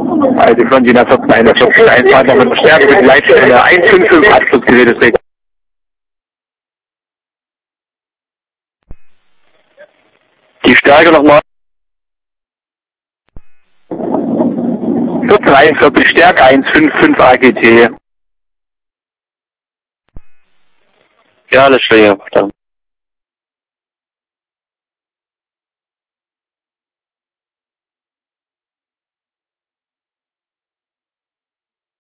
Also von Dina 1441, Einfahrt mit Stärke mit Leitstelle 155 Abschlussgeräte trägt. Die Stärke nochmal. 1441, Stärke 155 AGT. Ja, alles klar, ja.